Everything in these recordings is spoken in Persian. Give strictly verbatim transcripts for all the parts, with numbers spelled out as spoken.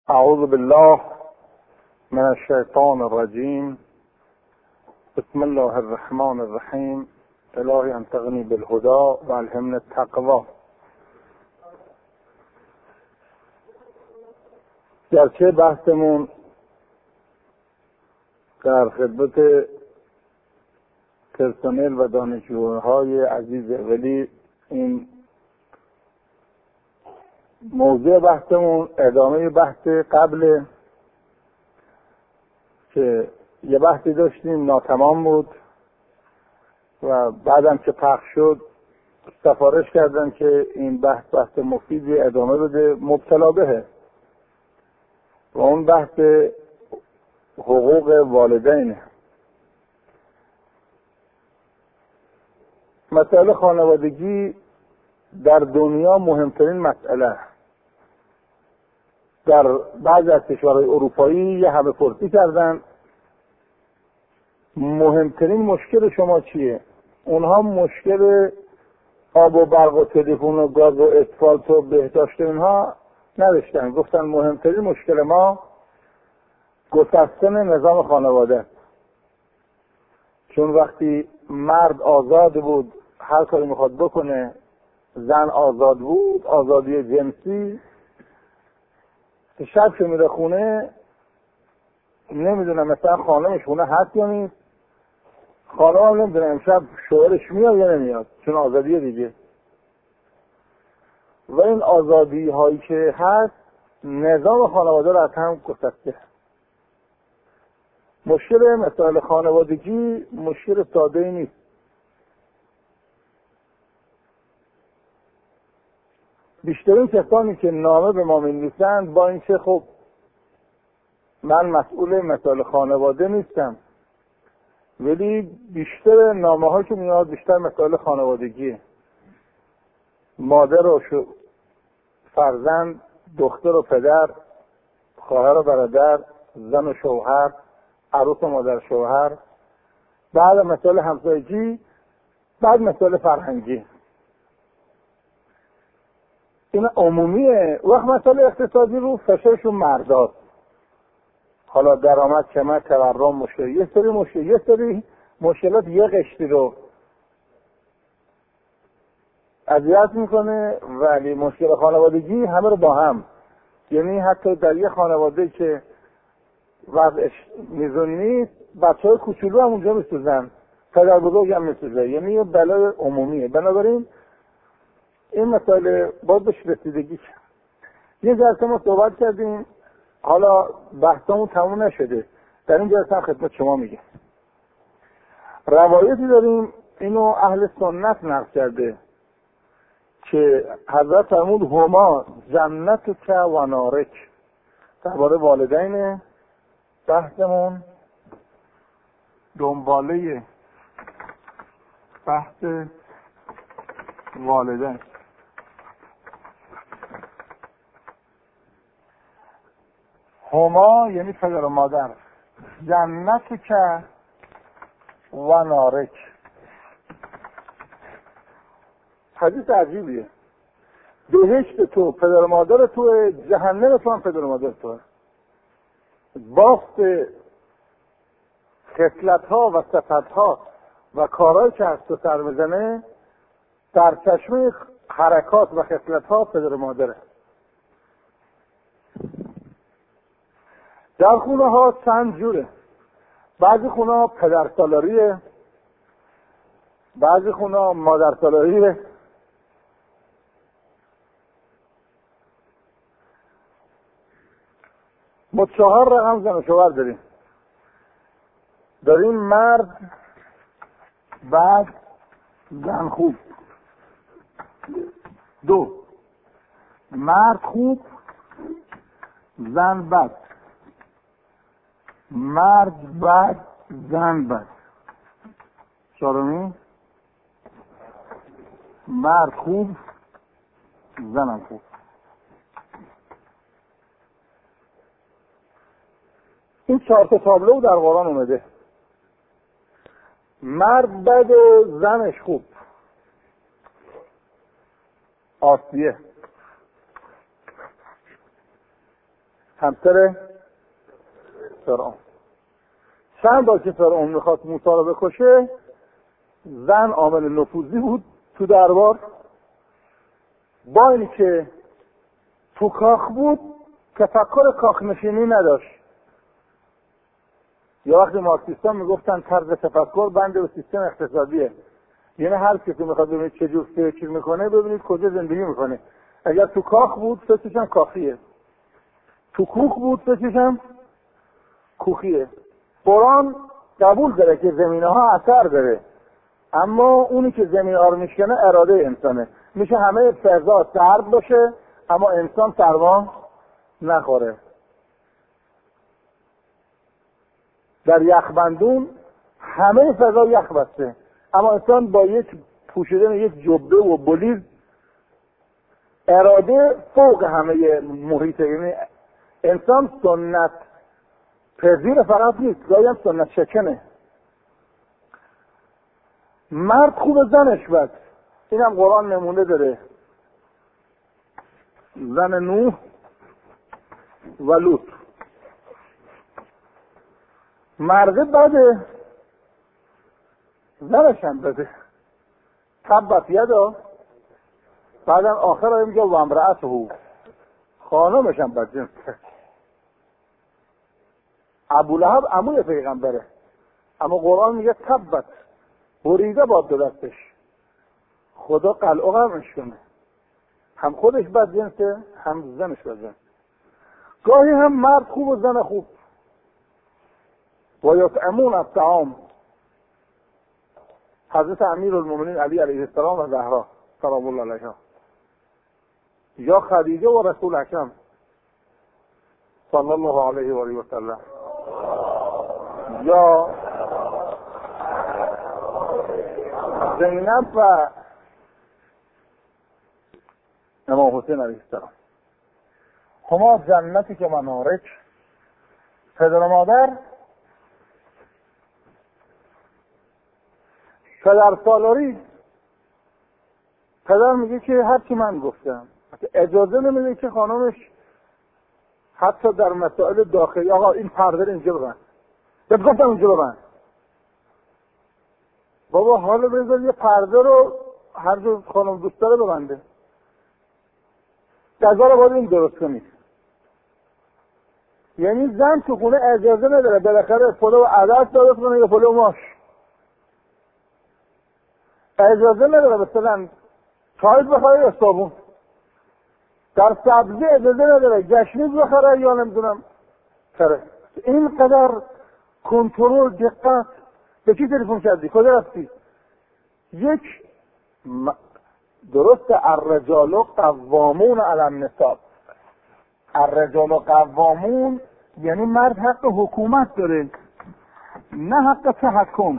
اعوذ بالله من الشیطان الرجیم. بسم الله الرحمن الرحیم. الهی انطقنی بالهدا و الهمنی التقوا. گرچه بحثمون در خدمت پرسنل و دانشجوهای عزیز ولی این موضوع بحثمون ادامه بحث قبل که یه بحثی داشتیم ناتمام بود و بعدم که پخش شد سفارش کردن که این بحث بحث مفیدی ادامه بده مبتلا بهه و اون بحث حقوق والدینه. مسئله خانوادگی در دنیا مهمترین مسئله. در بعضی از کشورهای اروپایی یه همه پرسی کردن مهمترین مشکل شما چیه؟ اونها مشکل آب و برق و تلفن و گاز و اسفالت و بهداشت اینها نداشتن. گفتن مهمترین مشکل ما گسستن نظام خانواده، چون وقتی مرد آزاد بود هر کاری میخواد بکنه، زن آزاد بود، آزادی جنسی، که شب که میره خونه نمیدونم مثلا خانمش خونه هست یا نیست، خانم هم نمیدونه امشب شوهرش میاد یا نمیاد، چون آزادیه دیگه. و این آزادی هایی که هست نظام خانواده رو از هم گسسته. مشکل مسائل خانوادگی مشکل ساده ای نیست. بیشترین کسانی که نامه به ما می‌نویسند با اینکه خب من مسئول مسائل خانواده نیستم، ولی بیشتر نامه ها که میاد بیشتر مسائل خانوادگیه. مادر و شو فرزند، دختر و پدر، خواهر و برادر، زن و شوهر، عروس و مادر شوهر، بعد مسائل همسایگی، بعد مسائل فرهنگی. این عمومیه. وقت مسائل اقتصادی رو فشارشون مرداست. حالا درآمد، کمر، تورم، مشکل، یه سری مشکل، یه سری مشکلات یه قشری رو اذیت میکنه، ولی مشکل خانوادگی همه رو با هم. یعنی حتی در یه خانواده که وضعش میزون نیست، بچه های کوچولو هم اونجا میسوزن، پدر بزرگ هم میسوزه. یعنی یه بلای عمومیه. بنابراین این مسائل باید بهش رسیدگی کرد. یه جلسه ما صحبت کردیم، حالا بحثمون تموم نشده، در این جلسه هم خدمت شما میگم. روایتی داریم اینو اهل سنت نقل کرده که حضرت فرمود هما جنتک و نارک. درباره والدین بحثمون دنباله بحث والدین. هما یعنی پدر و مادر، جنتک و نارک. حدیث عجیبیه. بهشت تو پدر و مادر تو، جهنم تو هم پدر و مادر تو. بافت خصلت ها و صفت ها و کارهایی که از تو سر بزنه در چشمه حرکات و خصلت ها پدر و مادره. در خونه ها چند جوره. بعضی خونه ها پدر سالاریه، بعضی خونه ها مادر سالاریه. ما چهار رقم زن و شوهر داریم. داریم مرد، بعد زن خوب. دو، مرد خوب، زن بد. مرد بد، زن بد. چهارمی، مرد خوب، زنم خوب. این چهار تا تابلو در قرآن اومده. مرد بد و زنش خوب. آسیه همسر فرعون. چند بار که فرعون میخواست موسی رو بکشه، زن عامل نفوذی بود تو دربار. با اینی که تو کاخ بود تفکر کاخ نشینی نداشت. یا وقتی مارکسیستان میگفتن طرز تفکر بند به سیستم اقتصادیه، یعنی هر کسی میخواد ببینید چه جور فکر میکنه ببینید کجا زندگی میکنه. اگر تو کاخ بود فکرش هم کاخیه، تو کوخ بود فکرش هم کوخیه. قرآن قبول داره که زمینه ها اثر داره، اما اونی که زمین ها رو میشکنه اراده انسانه. میشه همه فضا سرد باشه اما انسان سرما نخوره. در یخبندون همه فضا یخ بسته اما انسان با یک پوشیدن یک جبه و بلیز اراده فوق همه محیطه. یعنی انسان سنت پذیر فقط نیست، گاهی هم سنت شکنه. مرد خوب زنش بد، این هم قرآن نمونه داره. زن نوح و لوط، مرد بده زنش هم بده. تبت یدا، بعدم آخر ها میگه و امرأته، خانمش هم بدجنس. ابولهب عموی پیغمبره اما قرآن میگه تبت، بریده باد دو دستش. خدا قلعه غمش کنه، هم خودش بدجنسه هم زنش بدجنسه. گاهی هم مرد خوب و زن خوب. و یطعمون الطعام، حضرت امیرالمومنین علی علیه السلام و زهرا سلام الله علیها، یا خدیجه و رسول اکرم صلی الله علیه و آله و سلم، یا زینب و امام حسین علیه السلام. هما جنتی که منارک. پدر و مادر پدر سالاری، پدر میگه که هرچی من گفتم، اجازه نمیده که خانمش حتی در مسائل داخلی آقا این پرده اینجا ببند، بهت گفتم اینجا ببند. بابا حالا بذار یه پرده رو هر جور خانم دوست داره ببنده، غذا رو باید این درست کنید. یعنی زن تو خونه اجازه نداره بالاخره پلو و عدس درست کنه یا پلو ماش، اجازه نداره مثلا چای بخوره یا صابون. در سبزی اجازه نداره گشنیز بخوره یا نمیدونم کره. اینقدر کنترل، دقت. به کی تلفن کردی؟ کجا رفتی؟ یک م... درست الرجال قوامون علی النساء. الرجال قوامون یعنی مرد حق حکومت داره نه حق تحکم.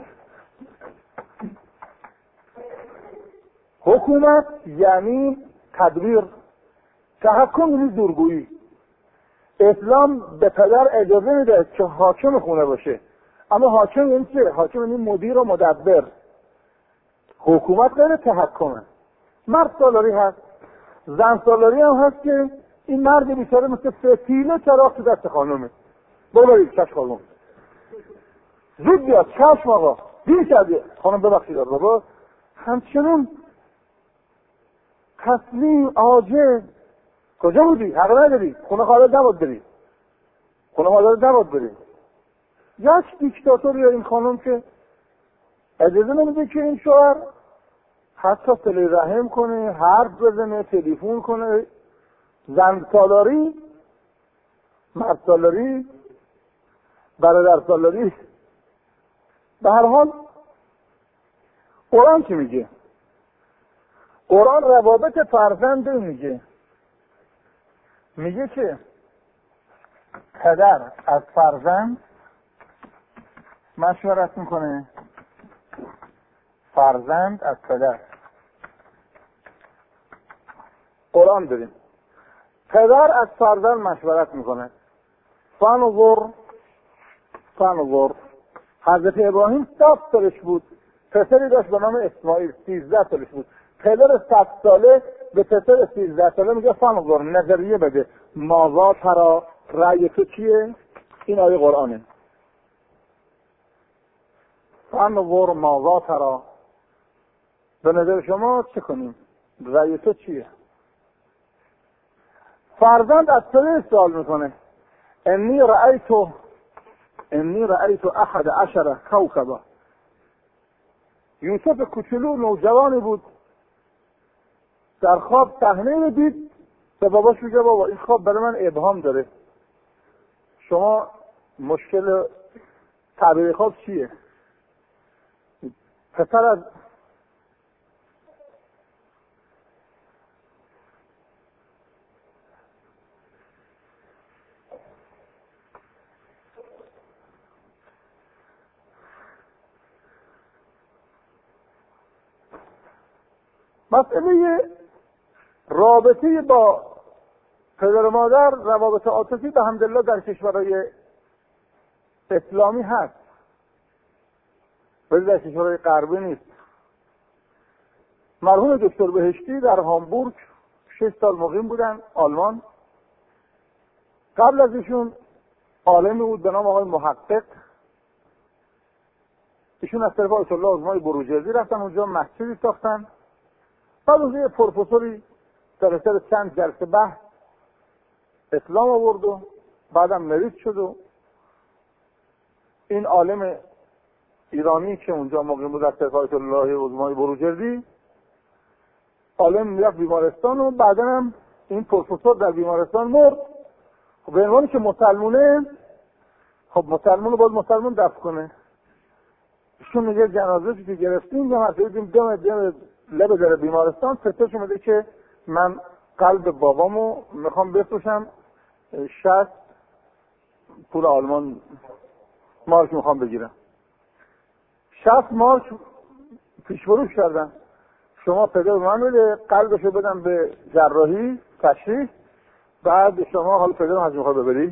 حکومت یعنی تدبیر، تحکم یعنی زورگویی. اسلام به پدر اجازه میده که حاکم خونه باشه، اما حاکم یعنی چه؟ حاکم یعنی مدیر و مدبر. حکومت غیر تحکمه. مرد سالاری هست، زن سالاری هم هست که این مرد بیچاره مثل فتیله چراغ تو دست خانومه. بابایی چشم خانوم زود بیاد، چشم آقا دیر کردی خانم ببخشید بابا. همچنون تسلیم عاجز. کجا بودی؟ حق نداری، خونه خالد نباید بری، خونه خالد نباید بری. یک دیکتاتور یا این خانم که اجازه نمیده که این شوهر حتی صله رحم کنه، حرف بزنه، تلفن کنه. زن سالاری، مرد سالاری، برادر سالاری. به هر حال قرآن چی میگه؟ قرآن روابط فرزند میگه میگه که پدر از فرزند مشورت میکنه، فرزند از پدر. قرآن داریم پدر از فرزند مشورت میکنه. فانظر فانظر. حضرت ابراهیم صاف سالش بود، پسری داشت به نام اسماعیل، سیزده سالش بود. پدر صد ساله به پسر سیزده ساله میگه فنظر، نظریه بده، ماذا ترا، رأی تو چیه؟ این آیه قرآنه. فنظر ماذا ترا، به نظر شما چه کنیم؟ رأی تو چیه؟ فرزند از پدر سوال میکنه انی رأیتو انی رأیتو احد عشر کوکبا. یوسف کوچولو نوجوانی بود، در خواب صحنه رو دید، به باباش میگه بابا این خواب برای من ابهام داره، شما مشکل تعبیر خواب چیه؟ پسر از مسئله رابطه با پدر و مادر، روابط عاطفی به حمدالله در کشورهای اسلامی هست، ولی در کشورهای غربی نیست. مرحوم دکتر بهشتی در هامبورگ شش سال مقیم بودن، آلمان. قبل از ایشون عالمی بود به نام آقای محقق. ایشون از طرف آیت الله عظمای بروجردی رفتن اونجا مسجدی ساختن. بعد اونجا یه پروفسوری در اثر چند جلسه بحث اسلام آورد و بعدم مریض شد و این عالم ایرانی که اونجا مقیم بود از طرف آیت الله عظمای بروجردی، عالم میرفت بیمارستان و بعدا هم این پروفسور در بیمارستان مرد. خب به عنوانی که مسلمونه، خب مسلمون باید مسلمون دفن کنه. ایشون میگه جنازه که گرفتیم یا مثلا دیدیم دم دم لب در بیمارستان، فتش اومده که من قلب بابامو میخوام بفروشم، شصت پول آلمان مارک میخوام بگیرم. شصت مارک پیش فروش کردن. شما پدر من بده، قلبشو بدم به جراحی تشریح، بعد شما حالا پدر من میخواد ببری.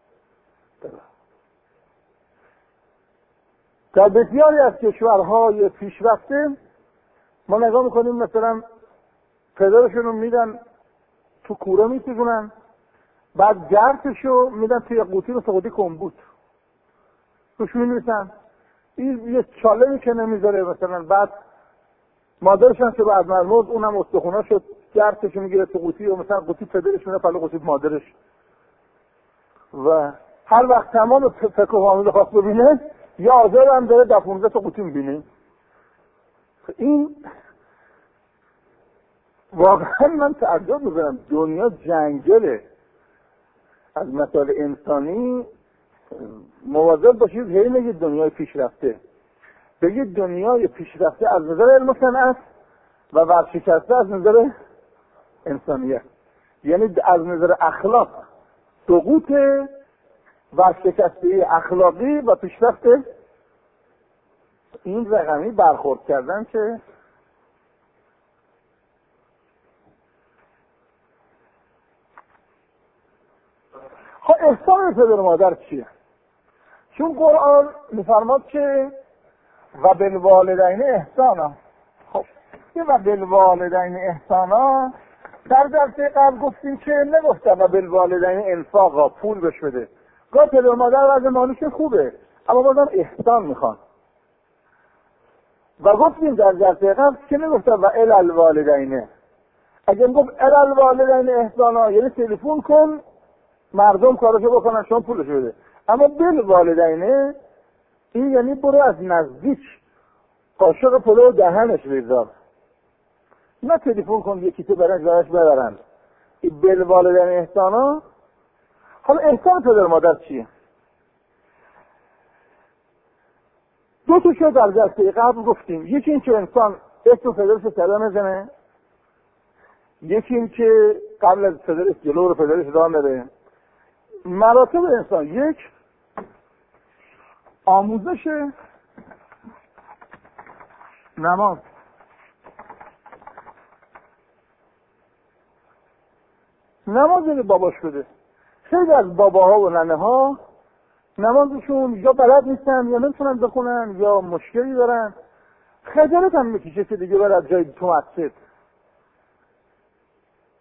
در بسیاری از کشورهای پیشرفته ما نگاه میکنیم مثلا پدرشون رو میدن تو کوره میسوزونن، بعد گرتشو میدن توی قوطی رو سقوطی کمبوت توش مینویسن، این یه چاله میکنه میذاره مثلا، بعد مادرشون که بعد مرموز اونم استخونه شد گرتشو میگیره تو قوطی و مثلا قوطی پدرش میره پلو قوطی مادرش، و هر وقت تمام فکر و فامیل خواست ببینه یا آزار هم داره در پونزده تا قوطی میبینه. این واقعا من تعجب میکنم، دنیا جنگله. از مسائل انسانی مواظب باشید، هی نگید دنیای پیشرفته، بگید دنیای پیشرفته از نظر علم و صنعت و ورشکسته از نظر انسانیت، یعنی از نظر اخلاق سقوط، ورشکسته اخلاقی و پیشرفت این رقمی برخورد کردن که خب احسان پدر و مادر چیه؟ چون قرآن میفرماد که و بالوالدین احسانا. خب یه و بالوالدین احسانا در درسه قبل گفتیم که نگفتم و بالوالدین انفاقا، پول بش بده. گاه پدر و مادر وضع مالیش خوبه اما بازم احسان میخوان، و گفتیم در درسه قبل که نگفتم و الالوالدینه. اگه گفت الالوالدین احسانا یعنی تلفن کن مردم کارشو بکنن شما پولشو بده، اما بالوالدینه این یعنی برو از نزدیک قاشق پلو دهنش بذار، نه تلفن کن یکی تو برنج براش ببرن. این بالوالدین احسانا. حالا احسان پدر مادر چیه؟ دو تا شو در جلسه قبل گفتیم، یکی این که انسان اسم پدرش صدا نزنه، یکی این که قبل از پدرش جلو رو پدرش راه نره. مراتب انسان: یک، آموزش نماز، نماز یعنی باباش بده. خیلی از باباها و ننه ها نمازشون یا بلد نیستن یا نمیتونن بخونن یا مشکلی دارن، خجالت هم میکشه که دیگه برای جای تو مسجد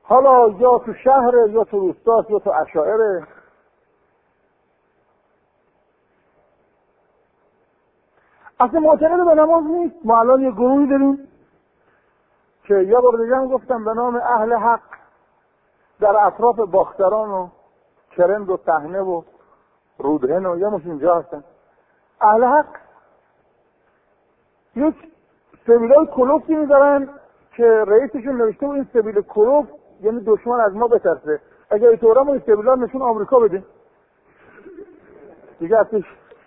حالا یا تو شهر یا تو روستاست یا تو عشائره. اصلا معتقد به نماز نیست. ما الان یه گروهی داریم که یا بار دیگه هم گفتم به نام اهل حق در اطراف باختران و کرند و تهنه و رودهن و یا مش اینجا هستن. اهل حق یک سبیلای کلوفتی میذارن که رئیسشون نوشته و این سبیل کلوف یعنی دشمن از ما بترسه. اگر اینطوره ما این سبیلا نشون آمریکا بده دیگه ازش.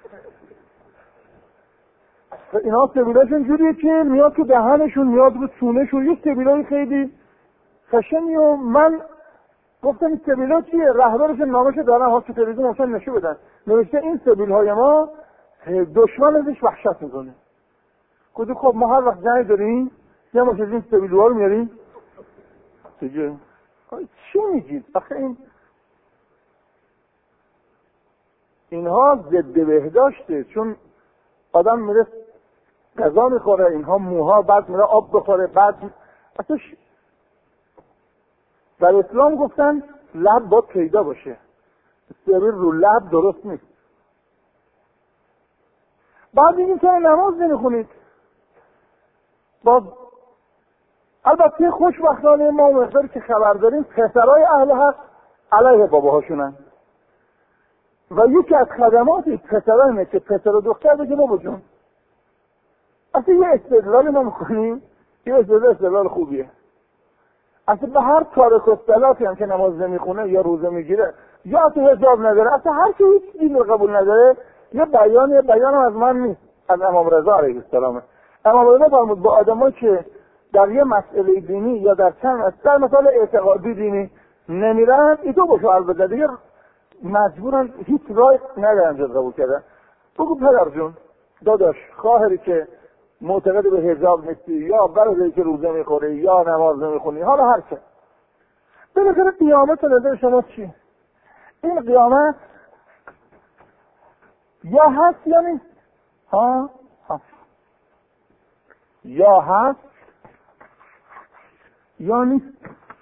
اینا سبیلاشون جوریه که میاد تو دهنشون، میاد رو سونهشون، یه سبیلای خیلی خشنی. و من گفتم این سبیلا چیه؟ رهبرش نامش دارن ها تو تلویزیون ممکن نشون بدن، نوشته این سبیل های ما دشمن ازش وحشت میکنه. گفتم خب ما هر وقت جنگ داریم یه ماش از این سبیل ها رو میاریم دیگه. چی میگید؟ آخه این اینها ضد بهداشته، چون آدم میره غذا میخوره، اینها موها، بعد میره آب بخوره، بعد اصلا ش... در اسلام گفتن لب باید پیدا باشه، سبیل رو لب درست نیست. بعد میگیم که نماز نمیخونید. باز البته خوشبختانه ما مقداری که خبر داریم پسرای اهل حق علیه باباهاشونن و یکی از خدمات پسرا اینه که پسر و دختر بگه بابا جون. اصلا یه استدلال ما میکنیم، یه استدلال استدلال خوبیه. اصلا به هر تارک الصلاتی هم که نماز نمیخونه یا روزه میگیره یا تو حجاب نداره، اصلا هر کی هیچ دین رو قبول نداره، یه بیان یه بیان از من نیست، از امام رضا علیه السلام. امام رضا فرمود با آدمایی که در یه مسئله دینی یا در چند در مسئله اعتقادی دینی نمیرن، ایتو باشو البته دیگه مجبورن، هیچ رای ندارن جز قبول کردن. بگو پدر جون داداش خواهری که معتقد به حجاب نیستی یا برادری که روزه میخوری یا نماز نمیخونی، حالا هر چه بالاخره قیامت نظر شما چی؟ این قیامت یا هست یا نیست؟ ها؟ ها یا هست یا نیست.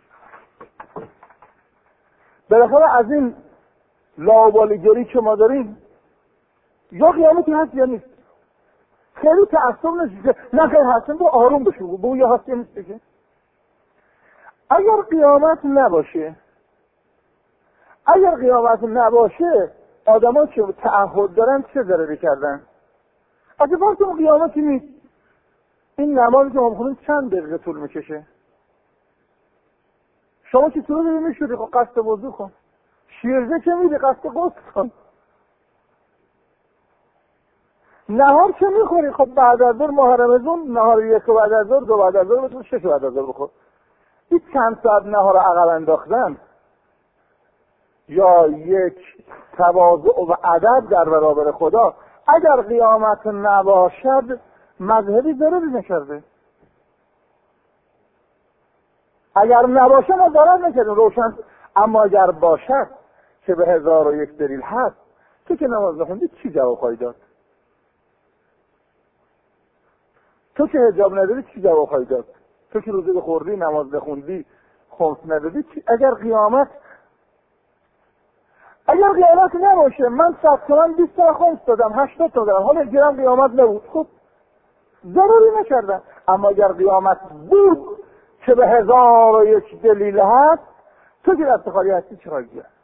بالاخره از این لاابالیگری که ما داریم یا قیامتی هست یا نیست. خیلی تعصب نشید نه خیلی هستیم، با آروم بشو بگو یا هست یا نیست بگه. اگر قیامت نباشه اگر قیامت نباشه آدم ها که تعهد دارن چه ضرری کردن؟ اگه باید قیامتی نیست، این نمازی که ما بخونیم چند دقیقه طول میکشه؟ شما که طول داری میشوری خب قصد وضو کن، شیرجه که میدی قصد غسل کن، نهار که میخوری خب بعد از ظهر ماه رمضان نهار یک و بعد از ظهر دو بعد از ظهر بتون شش بعد از ظهر بخور. این چند ساعت نهار عقب انداختن یا یک تواضع و ادب در برابر خدا اگر قیامت نباشد مذهبی ضرری نکرده. اگر نباشه ما ضرر نکردیم روشن. اما اگر باشد که به هزار و یک دلیل هست، تو که نماز نخوندی چی جواب خواهی داد؟ تو که حجاب نداری چی جواب خواهی داد؟ تو که روزه بخوردی، نماز نخوندی، خمس ندادی چی؟ اگر قیامت اگر قیامت نباشه من صد تومن بیست تا خمس دادم، هشتاد تا دادم، حالا گیرم قیامت نبود، خب ضروری نکردم. اما اگر قیامت بود که به هزار و یک دلیل هست، تو که دست خالی هستی چه خواهی کرد؟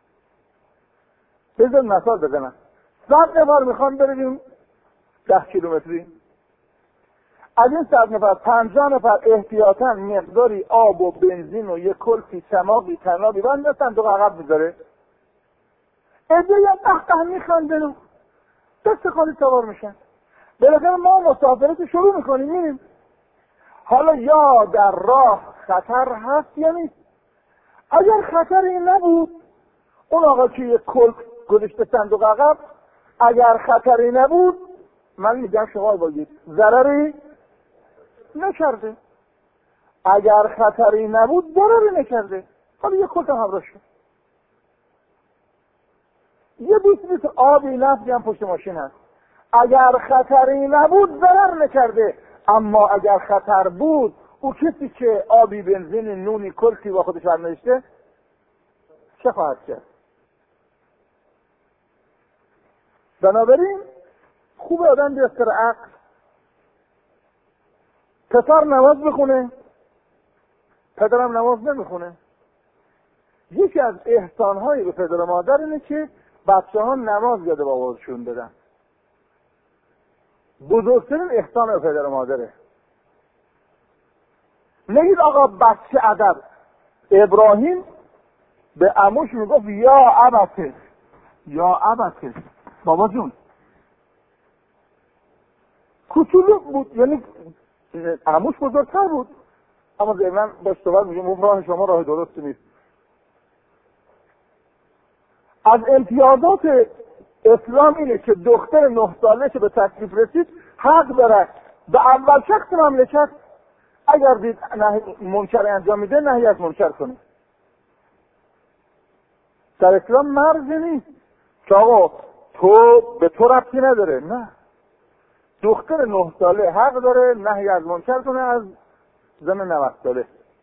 بذار مثال بزنم. صد نفر میخوان بریم ده کیلومتری، از این صد نفر پنجاه نفر احتیاطاً مقداری آب و بنزین و یک کلفی چماقی تنابی بند صندوق عقب میذاره، عده‌ای هم قهقه میخندن و دست خالی سوار میشن. بالاخره ما مسافرت شروع میکنیم میریم، حالا یا در راه خطر هست یا نیست. اگر خطری نبود اون آقا که یک کلف گذاشته صندوق عقب، اگر خطری نبود من میگم شما باید ضرری نکرده. اگر خطری نبود ضرری نکرده، حالا یک کلف همراه شد، یه بیست لیتر آبی نفتی هم پشت ماشین هست. اگر خطری نبود ضرر نکرده، اما اگر خطر بود او کسی که آبی، بنزین، نونی، کلکی با خودش برنوشته چه خواهد کرد؟ بنابراین خوب آدم بیاد سر عقل. پسر نماز بخونه، پدرم نماز نمیخونه. یکی از احسان‌های به پدر و مادر اینه که بچه ها نماز یاد باباشون بدن. بزرگترین احسان به پدر و مادره. نگید آقا بچه ادب. ابراهیم به عموش میگفت یا ابته، یا ابته، بابا جون. کوچولو بود، یعنی عموش بزرگتر بود، اما ضمن باش صحبت میگم راه شما راه درست نیست. از امتیازات اسلام اینه که دختر نه ساله که به تکلیف رسید حق داره به اول شخص مملکت اگر دید منکر انجام میده نهی از منکر کنه. در اسلام مرزی نیست که آقا تو به تو ربطی نداره. نه، دختر نه ساله حق داره نهی از منکر کنه از زن نود ساله.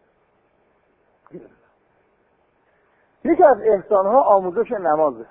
یکی از احسانها آموزش نمازه.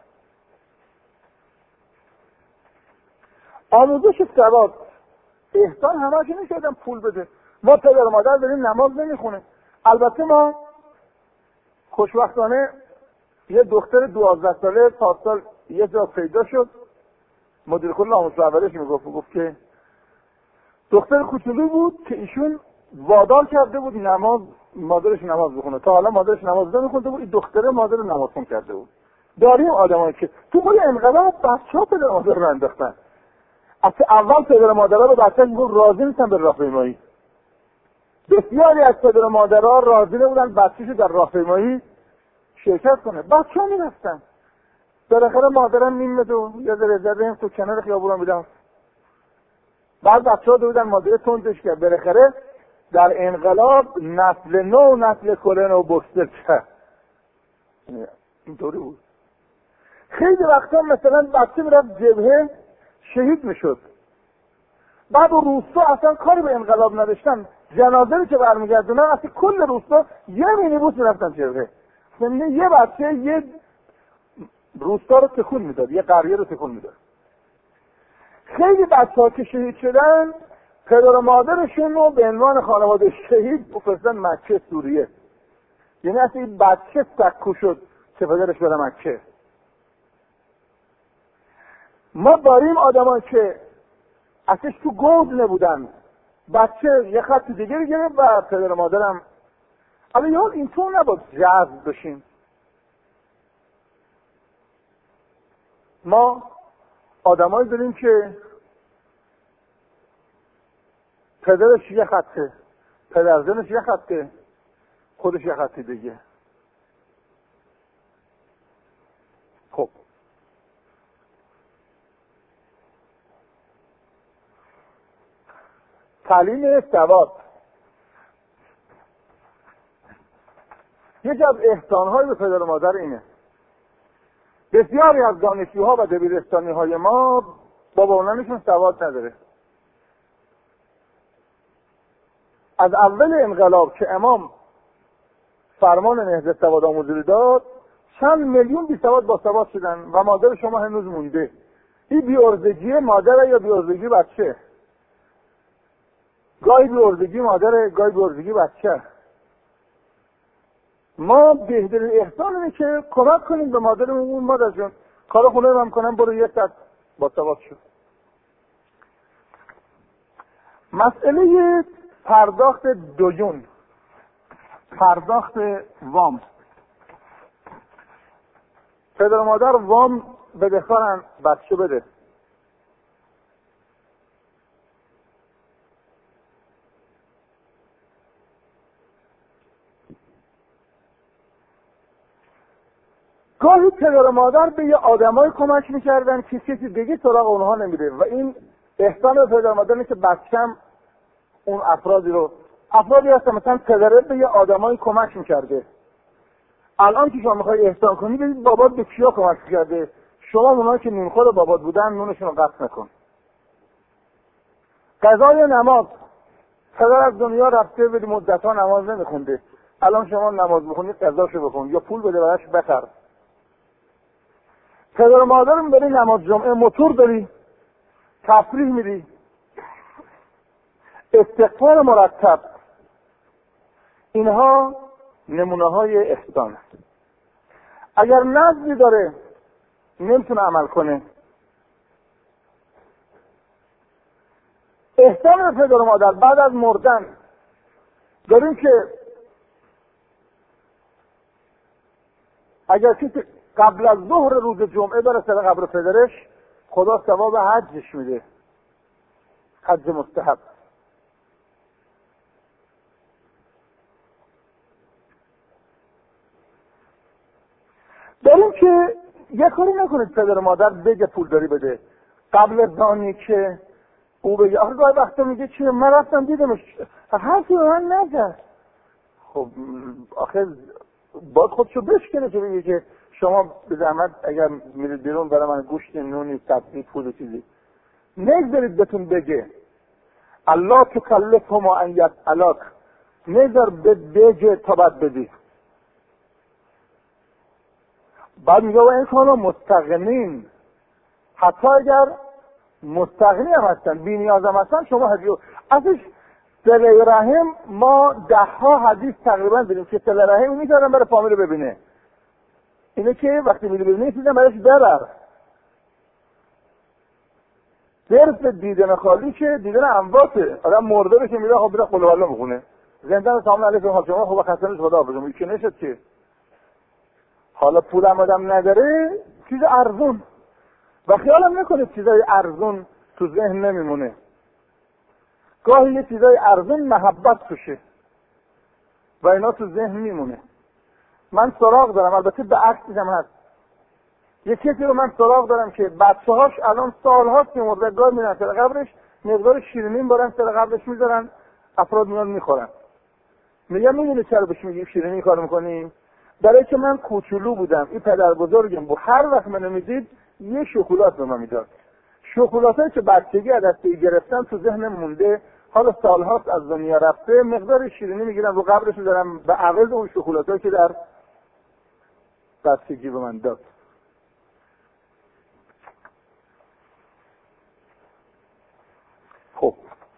آموزش ثواب. احسان همه که نمیشه آدم پول بده. ما پدر و مادر داریم نماز نمیخونه. البته ما خوشبختانه یه دختر دوازده ساله پارسال یه جا پیدا شد، مدیر کل آموزش پرورش میگفت گفت که دختر کوچولو بود که ایشون وادار کرده بود نماز مادرش نماز بخونه. تا حالا مادرش نماز نمیخونده بود، این دختر مادر نماز خون کرده بود. داریم آدمایی که تو مال انقلاب بچه‌ها پدر مادر رو انداختن. اصلا اول پدر مادرها رو بچه‌ها میگن راضی نیستن به راهپیمایی. بسیاری از پدر مادرها راضی نبودن بچه‌شو در راهپیمایی شرکت کنه. بچه‌ها میرفتن. بالاخره مادرم میمد و یا رزرو تو کنار خیابون میدم. بعد بچه‌ها دویدن مادر تندش کرد. بالاخره در انقلاب نسل نو نسل کلن و بکسر کرد. اینطوری بود. خیلی وقتا مثلا بچه میرفت جبهه شهید میشد. بعد روستا اصلا کاری به انقلاب نداشتن. جنازه که برمیگردونن اصلا کل روستا یه مینیبوس میرفتن جبهه. یعنی یه بچه یه روستا رو تکون میداد، یه قریه رو تکون میداد. خیلی بچه‌ها که شهید شدن پدر و مادرشون رو به عنوان خانواده شهید بفرستن مکه سوریه. یعنی اصلا این بچه سکو شد که پدرش بره مکه. ما داریم آدمایی که اصلاش تو گود نبودن، بچه یه خط دیگه رو گرفت و پدر و مادرم. اما یاد اینطور نباید جذب بشیم. ما آدمایی داریم که پدرش یه خطه، پدرزنش یه خطه، خودش یه خطه دیگه. خب تعلیم سواد یکی از احسان‌های به پدر و مادر اینه. بسیاری از دانشجوها و دبیرستانی‌های ما بابا اونانشون سواد نداره. از اول انقلاب که امام فرمان نهضت سواد آموزی داد چند میلیون بی سواد با سواد شدن و مادر شما هنوز مونده. این بی‌عرضگی مادر یا بی‌عرضگی بچه؟ گاهی بی‌عرضگی مادر، گاهی بی‌عرضگی بچه. ما بهترین احسان اینه که کمک کنیم به مادرمون. مادر جون کار خونه رو هم کنم برو یک ساعت با سواد شد. مسئله پرداخت دیون، پرداخت وام. پدر و مادر وام بدهکارن بچه بده. گاهی پدر و مادر به یه آدمای کمک میکردن که کسی دیگه سراغ اونها نمیره و این احسان به پدر و مادر نیست که بچم اون افرادی رو افرادی هستن مثلا پدره به یه آدمای کمک میکرده. الان که شما میخوای احسان کنی ببین بابات به کیا کمک کرده. شما اونایی که نونخور بابات بودن نونشون رو قطع نکن. قضای نماز پدر از دنیا رفته ولی مدت‌ها نماز نمیخونده، الان شما نماز بخونید قضاشو بخون یا پول بده براش بخر. پدر و مادرم بری نماز جمعه موتور داری، تفریح میری، استغفار مرتب، اینها نمونه های احسان است. اگر نظمی داره نمیتونه عمل کنه، احسان به پدر و مادر بعد از مردن داریم که اگر کسی قبل از ظهر روز جمعه بره سر قبر پدرش، خدا ثواب حجش میده، حج مستحب. داریم که یه کاری نکنید پدر و مادر بگه پول داری بده، قبل از آنی که او بگه آخه گاهی وقتا میگه چیه من رفتم دیدمش، حرفی به من نزد. خب آخه باید خودشو بشکنه که بگه که شما به زحمت اگر میرید بیرون برای من گوشت، نونی، سبزی، پول چیزی نگذارید بهتون بگه. الله تکلفهم ان یسألک، نگذار بگه تا بعد بدی. بعد میگه و این کانا مستغنین، حتی اگر مستغنی هم هستن، بی نیاز هم هستن، شما هدیه ازش صله رحم. ما ده ها حدیث تقریبا داریم که صله رحم میذارن برای فامیل ببینه، اینه که وقتی میری ببینه چیزا برایش ببر. درس دیدن خالی که دیدن امواته، آدم مرده بشه میره خب بره قل والله بخونه، زندان سامن علیکم حال شما خب خسنش خدا بگم این که نشد که. حالا پولم آدم نداره چیز ارزون، و خیالم نکنید چیزای ارزون تو ذهن نمیمونه. گاهی یه چیزای ارزون محبت توشه و اینا تو ذهن میمونه. من سراغ دارم، البته به عکسش هم هست، یه کسی رو من سراغ دارم که بچه هاش الان سال هاست که مردگار میرن سر قبرش، مقدار شیرینی بارن سر قبرش میذارن، افراد میان میخورن. میگم میدونی چرا بهش میگیم شیرینی کار میکنیم؟ برای که من کوچولو بودم، این پدر بزرگم بود، هر وقت منو میدید یه شکلات به من میداد. شکلاتایی که بچگی از دستی گرفتم تو ذهنم مونده، حالا سالهاست از دنیا رفته، مقدار شیرینی میگیرم رو قبرش میذارم به عوض اون شکلاتایی که در بچگی به من داد. خب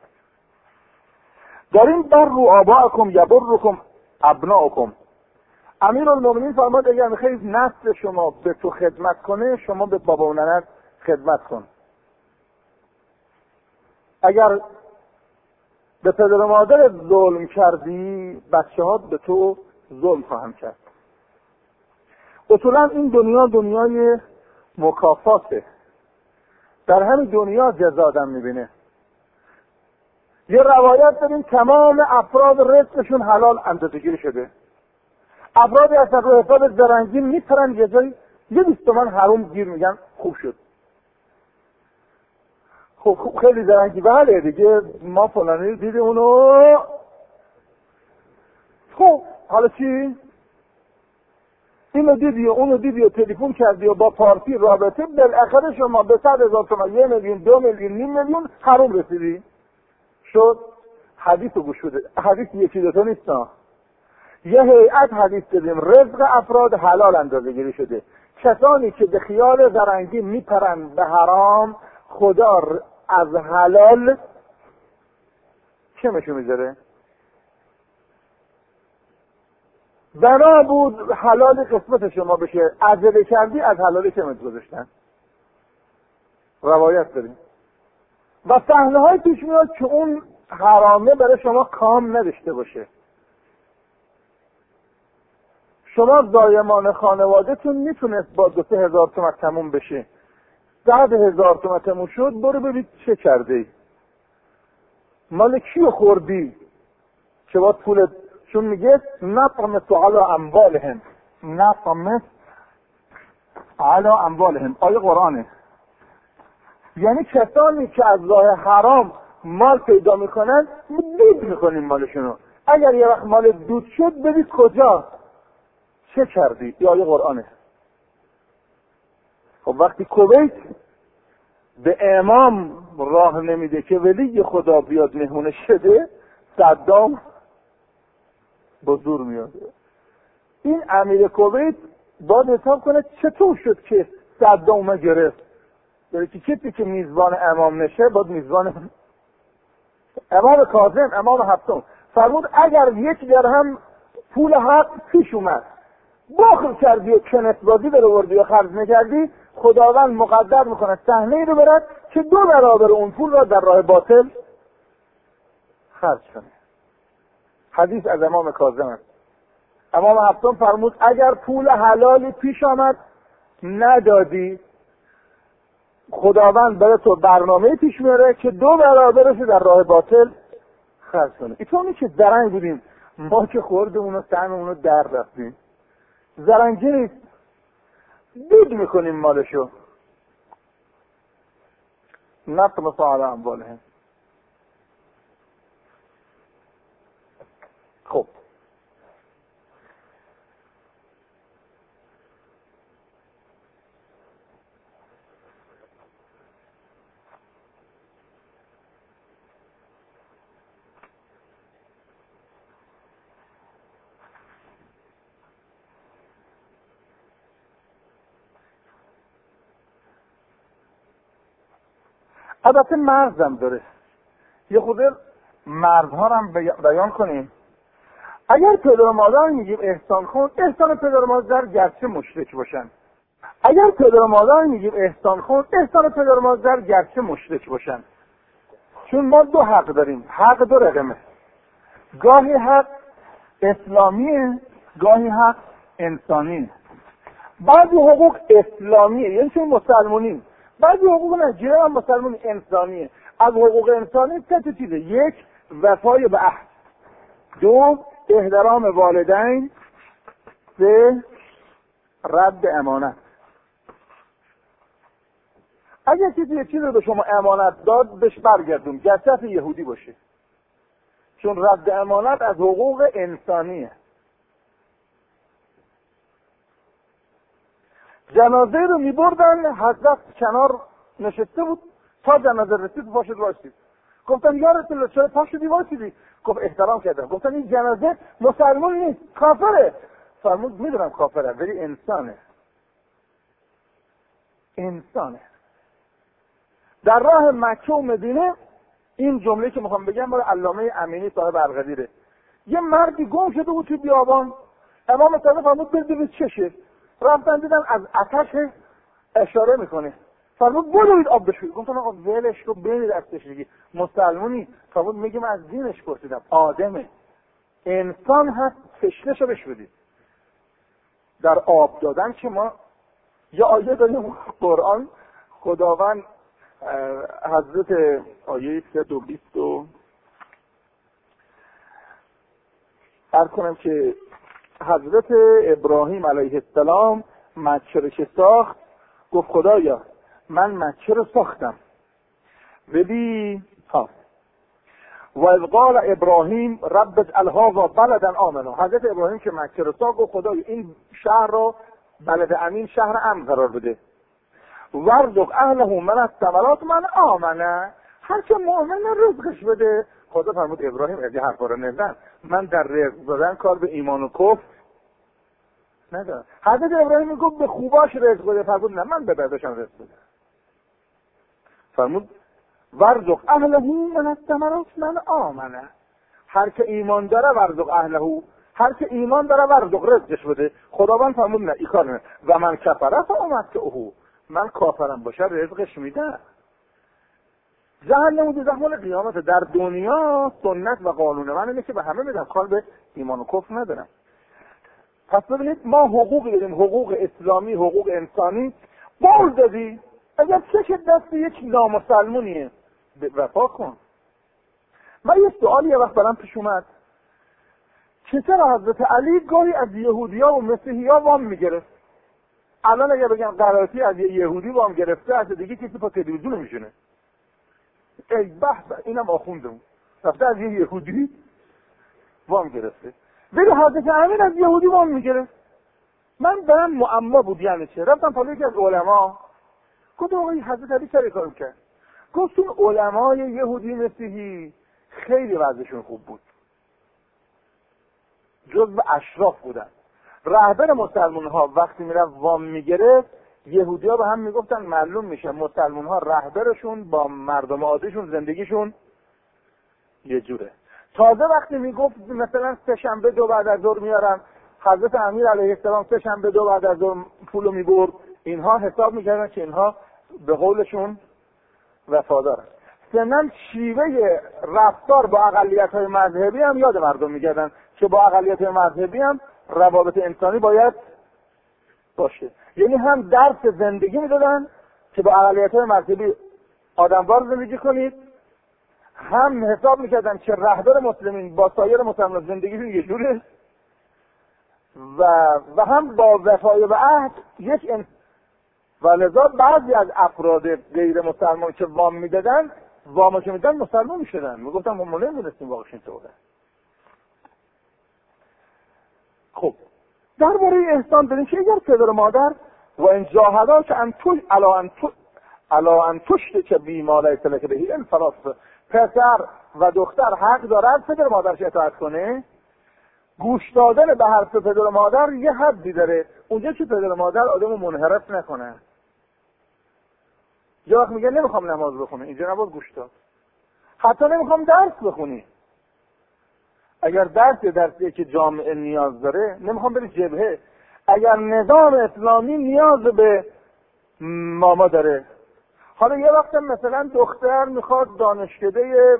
داریم بر رو آباءکم یبرکم ابناءکم. امیرالمومنین فرمود اگر میخواید نسل شما به تو خدمت کنه، شما به بابا و ننت خدمت کن. اگر به پدر و مادر ظلم کردی، بچه ها به تو ظلم خواهند کرد. اصولا این دنیا دنیای مکافاته، در همین دنیا جزا آدم میبینه. یه روایت داریم تمام افراد رزقشون حلال اندازه‌گیری شده. افرادی هستن رو حساب زرنگی میپرن یه جایی یه بیست تومن حروم گیر میگن خوب شد. خب خوب خیلی زرنگی بله دیگه، ما فلانی دیدیم اونو. خب حالا چی؟ اینو دیدی و اونو دیدی و تلفن کردی و با پارتی رابطه، بالاخره شما به صد هزار تومن، یه میلیون، دو میلیون، نیم میلیون حروم رسیدی. شد حدیث رو گوش بده، حدیث یکی دوتا نیست نه. یه هیئت حدیث دادیم رزق افراد حلال اندازه گیری شده. کسانی که به خیال زرنگی میپرن به حرام، خدا از حلال چمشو میذاره؟ بنا بود حلال قسمت شما بشه، عجله کردی از حلال چمت گذاشتن. روایت داریم و صحنه های پیش میاد که اون حرامه برای شما کام نداشته باشه. شما دایمان خانوادهتون میتونست با دو سه هزار تومن تموم بشه، ده هزار تومن تموم شد، برو ببین چه کرده ای، مال کیو خوردی که با پولت. چون میگه نطمس علی اموالهم، نطمس علی اموالهم، آیه قرآنه. یعنی کسانی که از راه حرام مال پیدا میکنن دود میکنیم مالشونو. اگر یه وقت مال دود شد ببین کجا چه کردی، این آیه قرآنه. خب وقتی کویت به امام راه نمیده که ولی خدا بیاد مهمونه شده، صدام با زور میاد. این امیر کویت باید حساب کنه چطور شد که صدام گرفت. داره که کسی که میزبان امام نشه باید میزبان امام کاظم، امام هفتم فرمود اگر یک درهم پول حق پیش اومد بخل کردی و کنت بازی در آوردی و خرج نکردی، خداوند مقدر میکنه صحنه رو برد که دو برابر اون پول را در راه باطل خرج کنه. حدیث از امام کاظم است. امام هفتم فرمود اگر پول حلالی پیش آمد ندادی، خداوند برای تو برنامه پیش میاره که دو برابرش در راه باطل خرج کنه. اینطوری که زرنگ بودیم ما که خوردمون و سهممون رو در رفتیم. زرنگی نیست، دود میکنیم مالشو. نطمس علی اموالهم. خب البته مرزم داره، یه خود مرزها رو هم بیان کنیم. اگر پدر و مادر میگیم احسان کن، احسان پدر و مادر گرچه مشرک باشن. اگر پدر و مادر میگیم احسان کن، احسان پدر و مادر گرچه مشرک باشن. چون ما دو حق داریم، حق دو رقمه، گاهی حق اسلامیه، گاهی حق انسانیه. بعضی حقوق اسلامیه یعنی چون مسلمونیم، بعضی حقوق نه جناب هم مسلمون انسانیه. از حقوق انسانی سه تا چیزه: یک، وفای به عهد، دو، احترام والدین، سه، رد امانت. اگر کسی یه چیز رو به شما امانت داد بهش برگردون، گرچه یهودی باشه، چون رد امانت از حقوق انسانیه. جنازه رو میبردن، حضرت کنار نشسته بود تا جنازه رسید پاشد وایسید. گفتن یا رسول الله چرا پاشدی وایسیدی؟ گفت احترام کردم. گفتن این جنازه مسلمان نیست، کافره. فرمود میدونم کافره ولی انسانه. انسانه. در راه مکه و مدینه این جمله که میخوام بگم برای علامه امینی صاحب القدیره. یه مردی گم شده بود تو بیابان، امام صادق فرمود ببینید چشه. رفتن دیدن از آتش اشاره میکنه. فرمود بروید آب بشوید. گفتن آقا ولش رو برید از تشریگی، مسلمونی. فرمود میگم از دینش پرسیدم، آدمه، انسان هست، تشنه شو بشودید. در آب دادن که ما یه آیه داریم قرآن، خداوند حضرت آیه سه و بیست و عرض کنم که حضرت ابراهیم علیه السلام مکه رو که ساخت گفت خدایا من مکه رو ساختم بدی ها و اذ قال ابراهیم رب اجعل هذا بلدا آمنا. حضرت ابراهیم که مکه رو ساخت گفت خدایا این شهر رو بلد امین، شهر امن قرار بده. وارزق اهله من الثمرات من آمنه، هر که مؤمن رزقش بده. خدا فرمود ابراهیم از این حرفا رو نزن، من در رزق دادن کار به ایمان و کفر ندارم. حضرت ابراهیم میگفت به خوباش رزق بده، فرمود نه من به بدشم رزق بده. فرمود وارزق اهله من الثمرات من آمنه، هر که ایمان داره وارزق اهله، هر که ایمان داره وارزق رزقش بده. خداوند فرمود نه این کار نه. و من کفر فامت اوه، من کافرم باشه رزقش میده. جهنم و دوزخ مال قیامت. در دنیا سنت و قانون من اینه که به همه میدم، کار به ایمان و کفر ندارم. پس ببینید ما حقوقی داریم، حقوق اسلامی، حقوق انسانی. بول دادی اگر چه دست یک نامسلمونیه وفا کن. و یه سوالی یه وقت برام پیش اومد که چرا حضرت علی گاهی از یهودیا و مسیحیا وام میگرفت؟ الان اگه بگم قرارتی از یه یهودی وام گرفته، از دیگه کسی پا تلویزیون میشونه. ای بحث اینم آخوندم رفته از یه یهودی وام گرفته، ولی حضرت امین از یهودی وام میگرفت. من برام معما بود یعنی چه. رفتم پلو یکی از علما، گفتم آقا حضرت علی چرا کار کرد؟ گفت اون علمای یهودی مسیحی خیلی وضعشون خوب بود، جزو اشراف بودن. رهبر مسلمان ها وقتی میرفت وام میگرفت، یهودی ها به هم میگفتن معلوم میشه مسلمان ها رهبرشون با مردم عادیشون زندگیشون یه جوره. تازه وقتی میگفت مثلا سه شنبه دو بعد از ظهر میارم، حضرت امیر علیه السلام سه شنبه دو بعد از ظهر پولو میبرد، اینها حساب میکردن که اینها به قولشون وفادارن. ضمن شیوه رفتار با اقلیت‌های مذهبی هم یاد مردم میگردن که با اقلیت‌های مذهبی هم روابط انسانی باید باشه. یعنی هم درس زندگی میدادن که با اقلیت‌های مذهبی آدموار زندگی کنید، هم حساب میکردن که رهبر مسلمین با سایر مسلمان زندگیشون یه جوره، و و هم با وفای به عهد یک انس... و لذا بعضی از افراد غیر مسلمان که وام میدادن، وامو که میدن مسلمان میشدن، میگفتن ما نمیدونستیم واقعا اینطوره. خب درباره احسان داریم که اگر پدر و مادر و این جاهدا که انتوش علا انتوش علا انتوشت که بیماله سلک بهی این فلاسفه، پسر و دختر حق دارد پدر و مادرش اطاعت کنه. گوش دادن به حرف پدر و مادر یه حدی داره، اونجا که پدر و مادر آدمو منحرف نکنه. یه وقت میگه نمیخوام نماز بخونه، اینجا نباید گوش داد. حتی نمیخوام درس بخونی، اگر درس درسیه که جامعه نیاز داره، نمیخوام بری جبهه. اگر نظام اسلامی نیاز به ماما داره، حالا یه وقت مثلا دختر میخواد دانشکده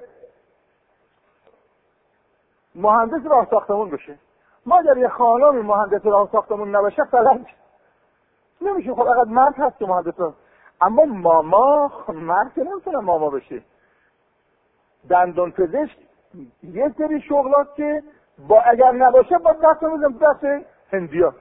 مهندس راه ساختمون بشه، ما اگر یه خانمی مهندس راه ساختمون نباشه فلج نمیشه. خب اقدر مرد هست که مهندس راه، اما ماما مرد که نمیتونه ماما بشه. دندون پزشک یه سری شغلات که با اگر نباشه با دست میزن دست هندیا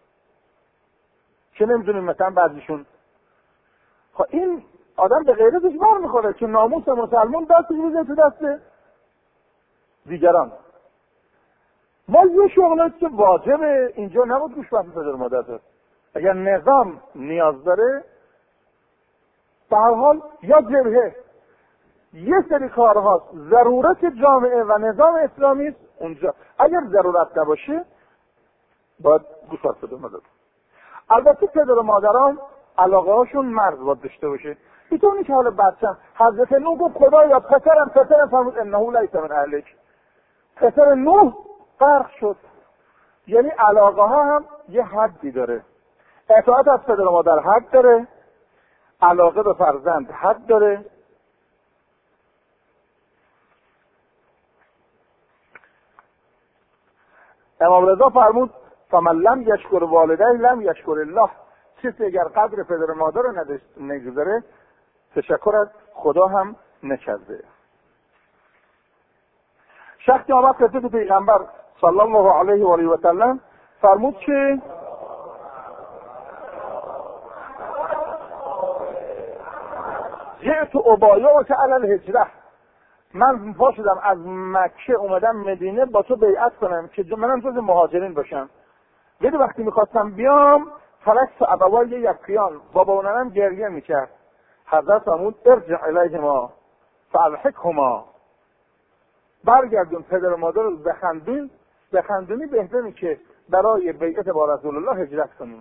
که نمیدونیم مثلا بعضیشون. خب این آدم به غیرتش بار میخوره که ناموس مسلمان دستش میزن تو دست دیگران. ما یه شغلات که واجبه اینجا نبود گوش بحث پدر مادر داد. اگر نظام نیاز داره به هر حال یا جبهه یه سری کارهاست ضرورت جامعه و نظام اسلامی است اونجا، اگر ضرورت نباشه باید گوش بحث پدر مادر. البته پدر و مادران علاقه هاشون مرز باید داشته باشه. اینطور نیست که حالا بچه‌م حضرت نوح گفت خدایا پسرم پسرم فرمود انه لیس من اهلک، پسر نوح غرق شد. یعنی علاقه ها هم یه حدی داره. اطاعت از پدر و مادر حد داره، علاقه به فرزند حد داره. امام رضا فرمود فمن لم یشکر والدیه لم یشکر الله، کسی اگر قدر پدر و مادر رو نگذاره تشکر از خدا هم نکرده. شخصی آمد خدمت پیغمبر صلی الله علیه و آله و سلم فرمود که جئت ابایعک علی الهجره، من پا شدم از مکه اومدم مدینه با تو بیعت کنم که منم جز مهاجرین باشم. ولی وقتی میخواستم بیام فلکت ابوای یبکیان، بابا و ننم گریه میکرد. حضرت فرمود ارجع الیهما فاضحکهما، برگردون پدر و مادر رو بخندون، بخندونی بهتره که برای بیعت با رسول الله هجرت کنیم.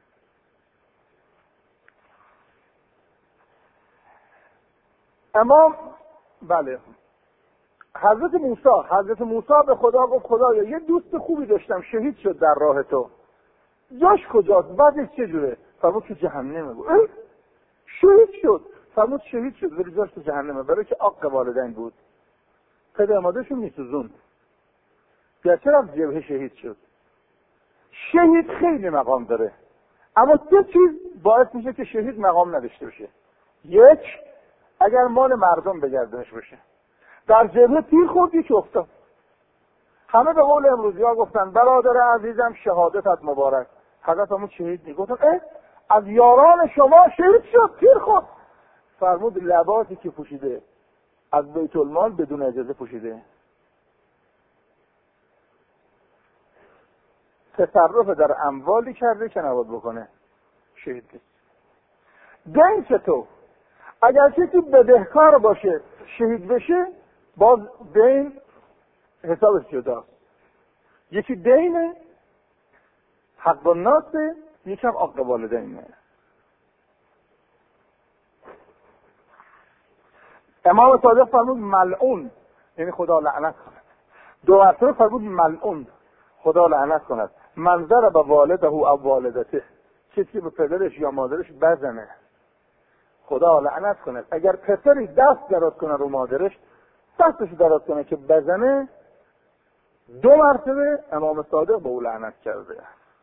اما بله حضرت موسی حضرت موسی به خدا گفت خدایا یه دوست خوبی داشتم شهید شد در راه تو، جاش کجاست؟ بعدش چجوره؟ فرمود تو جهنمه. بود شهید شد. فرمود شهید شد ولی جاش تو جهنمه، برای که عاق والدین بود، پدر مادرشون میسوزوند، گرچه از جبهه شهید شد. شهید خیلی مقام داره، اما دو چیز باعث میشه که شهید مقام نداشته باشه. یک، اگر مال مردم به گردنش باشه، در جبهه تیر خورد یک افتاد. همه به قول امروزی ها گفتن برادر عزیزم شهادتت مبارک. حضرت همون شهید میگفتن اه از یاران شما شهید شد تیر خورد. فرمود لباسی که پوشیده از بیت المال بدون اجازه پوشیده، تصرف در اموالی کرده که نباید بکنه، شهید نیست. دین چطور؟ اگر کسی بدهکار باشه شهید بشه باز دین حسابش جداست. یکی دینه حق الناسه، یکی هم حق والدینه. امام صادق فرمود ملعون، یعنی خدا لعنت کند. دو مرتبه فرمود ملعون، خدا لعنت کند. منظر به والده او والدته، کسی که به پدرش یا مادرش بزنه خدا لعنت کند. اگر پسری دست دراز کنه رو مادرش، دستش دراز کنه که بزنه، دو مرتبه امام صادق به او لعنت کرده.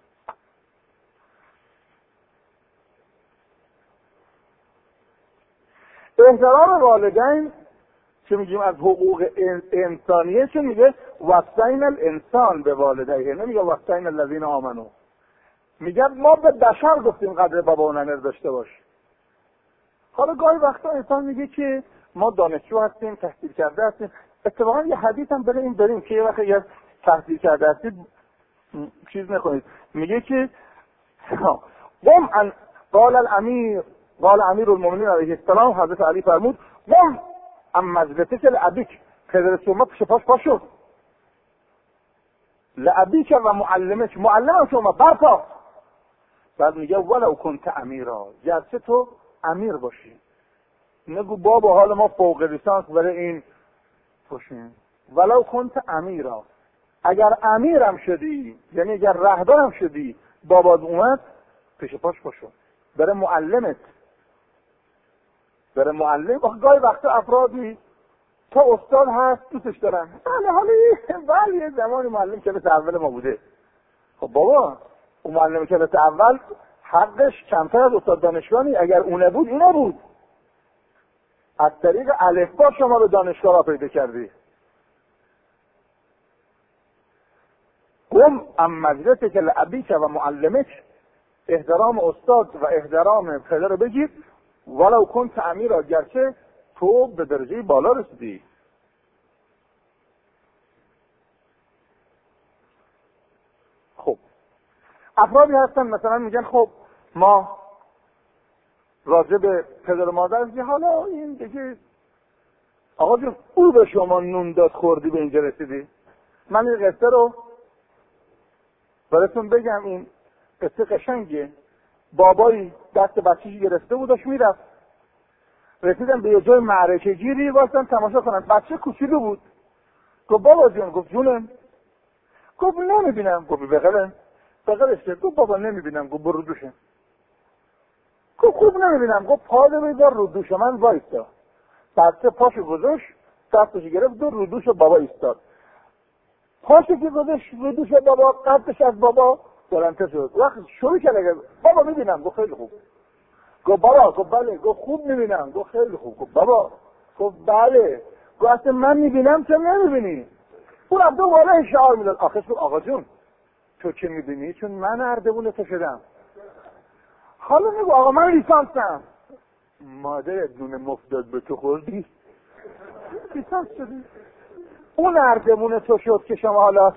احترام والدین که میگیم از حقوق انسانیه، چه میگه وصین الانسان به والدیه، نمیگه وصین الذین آمنو. میگه ما به بشر گفتیم قدر بابا و ننه داشته باش. حالا گاهی وقتا انسان میگه که ما دانشجو هستیم، تحصیل کرده هستیم. اتفاقا یه حدیث هم بریم بریم که یه وقت یه تحصیل کرده هستید چیز نکنید. میگه که قم ان قال الامیر قال امیر المؤمنین علیه السلام، حضرت علی فرمود قم ام مجلسک لابیک، پدر شما پیش پاش پاشو، لابیک و معلمک، معلم شما برپا. بعد میگه ولو کنت امیرا، گرچه تو امیر باشی. نگو بابا حالا ما فوق لیسانس برای این باشیم، ولو کنت امیرا، اگر امیرم شدی، یعنی اگر رهبرم شدی، بابات اومد پیش پاش پاشو. برای معلمت، برای معلم. گاهی وقتا افرادی تا استاد هست دوستش دارن، بله حالا بله یه زمانی معلم کلاس اول ما بوده. خب بابا اون معلم کلاس اول حقش کمتر از استاد دانشگاهی، اگر اونه بود اینه بود. از طریق الفبا شما به دانشگاه را پیدا کردی. قم ام مجلسک لابیک و معلمک، احترام استاد و احترام پدر رو بگیر. ولو کنت امیرا، گرچه تو به درجه بالا رسیدی. خب افرادی هستن مثلا میگن خب ما راجع به پدر و مادر میگه حالا این دیگه آقا جون او به شما نون داد خوردی به اینجا رسیدی. من این قصه رو براتون بگم، این قصه قشنگه. بابایی دست بچه‌ش گرفته بود داشت میرفت، رسیدن به یه جای معرکه گیری واسن تماشا کنن. بچه کوچولو بود. گفت بابا جون، گفت جونم. گفت نمیبینم. گفت بغلم. بغلش کرد. گفت بابا نمیبینم. گفت برو دوشم. گفت خوب نمیبینم. گفت پاده بذار رو دوش من وایستا. بچه پاشو گذاشت، دستش گرفت دو رو دوش بابا ایستاد. پاشو که گذاشت رو دوش بابا، قدش از بابا بلندتر شد. وقت شروع کرد بابا میبینم. گفت خیلی خوب. گفت بابا. گفت بله. گفت خوب میبینم. گفت خیلی خوب. گفت بابا. گفت بله. گفت اصلا من میبینم تو نمیبینی. اون هم دو بالا شعار میداد. آخه گفت آقا جون تو که میبینی، چون من اردبون تو شدم. حالا نگو آقا من لیسانسم. مادر دونه مفتاد به تو خوردی لیسانس شدی. اون اردبون تو شد که شما حالا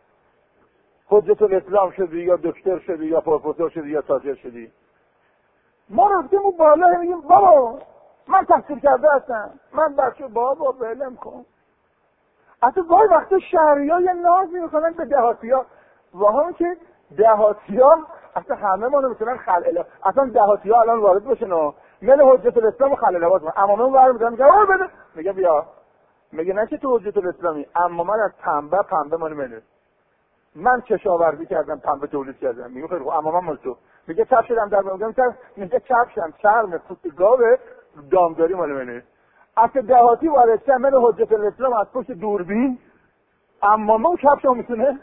حجت الاسلام شدی یا دکتر شدی یا پروفسور شدی یا تاجر شدی. ما رفتیم اون بالا میگیم بابا من تحصیل کرده هستم، من بچه بابا بلم کن. اصلا گاهی وقتا شهری ها یه ناز میکنن به دهاتی ها، واقعا که دهاتی ها اصلا همه ما نمیتونن خلع، اصلا دهاتی ها الان وارد بشن و من حجت الاسلام و خلع لباس من اما من وارد میکنم میگه آه بده، میگه بیا، میگه نه که تو حجت الاسلامی، اما من از پنبه پنبه من منه، من کشاورزی کردم پنبه تولید کردم. میگه خیلی خوب اما من مال تو. میگه چپ شدم در میگم چپ، میگه چپ شدم چرم پوست گاوه دامداری مال منه. اصلا دهاتی وارد شدن من حجت الاسلام از پشت دوربین، اما ما چپ شدم میتونه.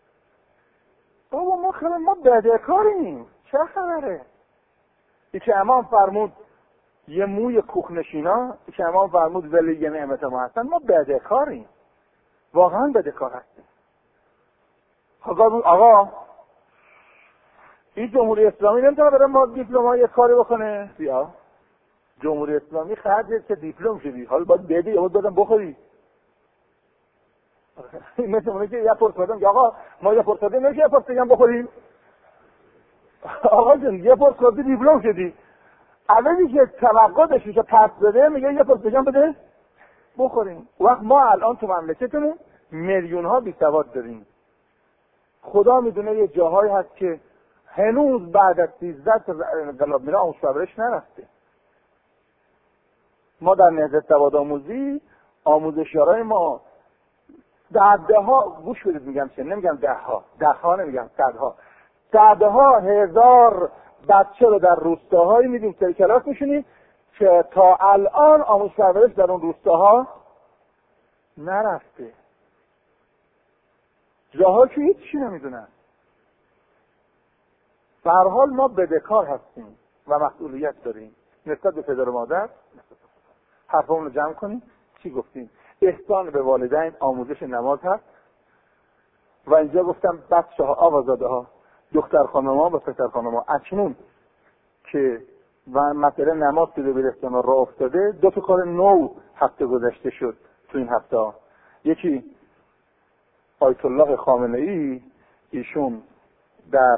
بابا ما خیلی ما بدهکاریم، چه خبره؟ ای که امام فرمود یه موی کوخنشینا، ای که امام فرمود ولی نعمت ما هستن، ما بدهکاریم، واقعا بدهکار هستیم. آقا این جمهوری اسلامی نمیتونه بره ما دیپلم‌ها یه کاری بکنه. بیا جمهوری اسلامی خرجت که دیپلم شدی، حالا باید بدی یا باید بدم بخوری. مثل اونه که یه پرس بدم که آقا ما یه پرس بدیم نمیشه یه پرس بگم بخوریم. آقا جون یه پرس بدی دیپلم شدی، اولی که توقع داشتی که پس بده میگه یه پرس بگم بده. بخوریم. وقت ما الان تو مملکتمون میلیون ها بی سواد داریم. خدا میدونه یه جاهایی هست که هنوز بعد از سیزده تا انقلاب میره آموزش پرورش نرفته. ما در نهضت سواد آموزی آموزشیارای ما ده ده ها گوش بدید میگم چه نمیگم ده ها ده ها نمیگم صدها صدها هزار بچه رو در روستاهایی میدیم سر کلاس میشونیم که تا الان آموزش پرورش در اون روستاها نرفته. جاها که هیچی نمیدونن. به هر حال ما بدهکار هستیم و مسئولیت داریم نسبت به پدر و مادر. حرفمون رو جمع کنیم. چی گفتیم؟ احسان به والدین آموزش نماز هست و اینجا گفتم بچه ها آوازاده ها دختر خانم‌ها و پسر خانم‌ها اکنون که و مسئله نماز که دبیرستان را افتاده دو تا کار نو هفته گذشته شد تو این هفته ها. یکی آیت الله خامنه‌ای ایشون در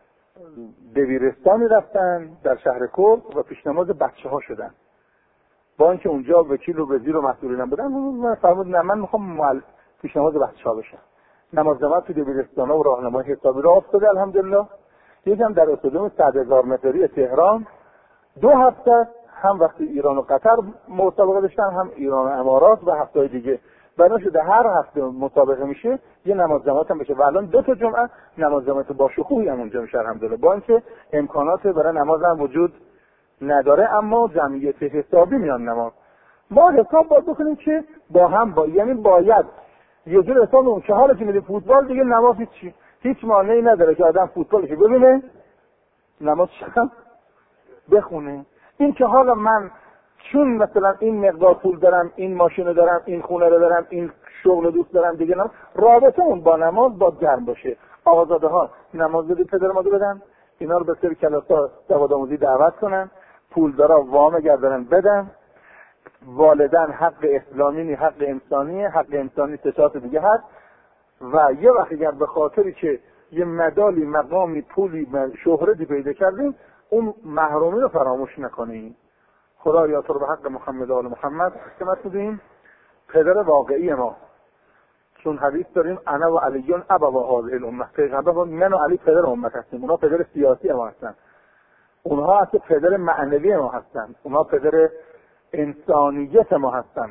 دبیرستانی رفتن در شهر کرد و پیشنماز بچه ها شدن با اینکه اونجا وکیل و وزیر و مسئولین هم بودن. من فرمود نه من میخوام مال پیشنماز بچه ها بشم. نماز جماعت تو دبیرستان ها و راهنمای حسابی را افتاده الحمدلله. یکم در استادیوم صد هزار متری تهران دو هفته هم وقتی ایران و قطر مسابقه داشتن هم ایران و امارات و هفته‌های دیگه بنا شده هر هفته مسابقه میشه یه نماز جماعت هم بشه و الان دو تا جمعه نماز جماعت با شکوهی هم اونجا میشه الحمدلله با اینکه امکانات برای نماز هم وجود نداره اما جمعیت حسابی میان نماز. ما حساب باید بکنیم که با هم با یعنی باید یه جور حساب اون که حالا که میره فوتبال دیگه نماز هیچ هیچ مانعی نداره که آدم فوتبالش ببینه نماز شب بخونه. این که حالا من چون مثلا این مقدار پول دارم این ماشین رو دارم این خونه رو دارم این شغل دوست دارم دیگه نماز رابطه اون با نماز با گرم باشه. آقازاده ها نماز بدید پدر مادر بدن اینا رو به سری کلاس‌ها سواد آموزی دعوت کنن پولدارا وام گردن بدن. والدین حق اسلامی نی حق انسانی حق انسانی سه دیگه هست و یه وقت اگر به خاطری که یه مدالی مقامی پولی شهرتی پیدا کردیم اون محرومی رو فراموش نکنیم. خدایا تو رو به حق محمد و آل محمد حکمت میدیم. پدر واقعی ما چون حدیث داریم انا و علیون ابا و هذه الامه پیغمبر و من و علی پدر امت هستیم. اونا پدر سیاسی ما هستن اونها اصلا پدر معنوی ما هستن اونها پدر انسانیت ما هستن.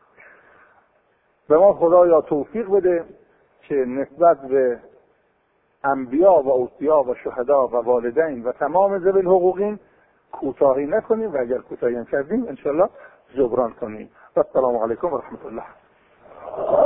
به ما خدایا توفیق بده که نسبت به انبیا و اوصیا و شهدا و والدین و تمام ذوی الحقوقین کوتاهی نکنیم و اگر کوتاهی هم کردیم انشالله جبران کنیم. و السلام علیکم و رحمت الله.